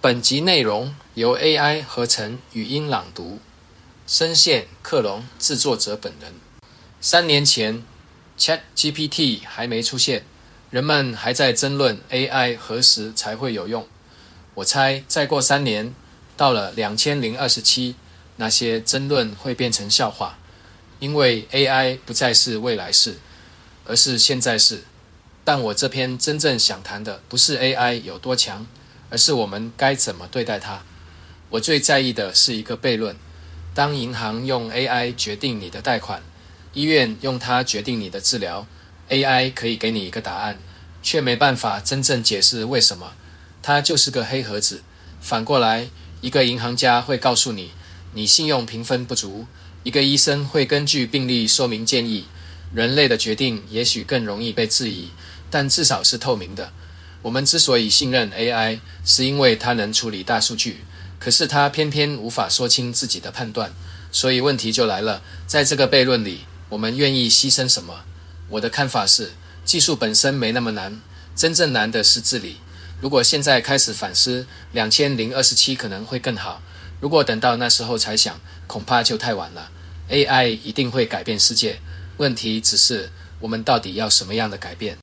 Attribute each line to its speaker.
Speaker 1: 本集内容由 AI 合成语音朗读，声线克隆，制作者本人。3年前 ChatGPT 还没出现，人们还在争论 AI 何时才会有用。我猜再过3年，到了2027，那些争论会变成笑话，因为 AI 不再是未来式，而是现在式。但我这篇真正想谈的不是 AI 有多强，而是我们该怎么对待它。我最在意的是一个悖论：当银行用 AI 决定你的贷款，医院用它决定你的治疗， AI 可以给你一个答案，却没办法真正解释为什么。它就是个黑盒子。反过来，一个银行家会告诉你，你信用评分不足；一个医生会根据病例说明建议。人类的决定也许更容易被质疑，但至少是透明的。我们之所以信任 AI， 是因为它能处理大数据，可是它偏偏无法说清自己的判断。所以问题就来了，在这个悖论里，我们愿意牺牲什么？我的看法是，技术本身没那么难，真正难的是治理。如果现在开始反思，2027可能会更好。如果等到那时候才想，恐怕就太晚了。AI 一定会改变世界，问题只是我们到底要什么样的改变？